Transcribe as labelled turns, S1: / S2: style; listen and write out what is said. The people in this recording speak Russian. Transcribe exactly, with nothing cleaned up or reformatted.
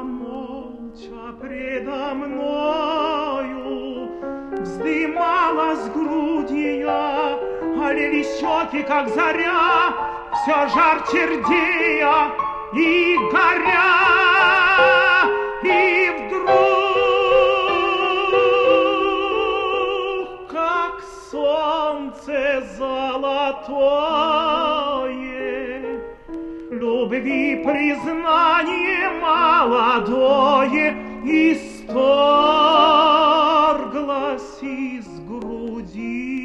S1: молча предо мною вздымалась грудья, олели щеки, как заря, все жарче рдея и горя, и вдруг, как солнце золотое, любви признание молодое исторглось из груди.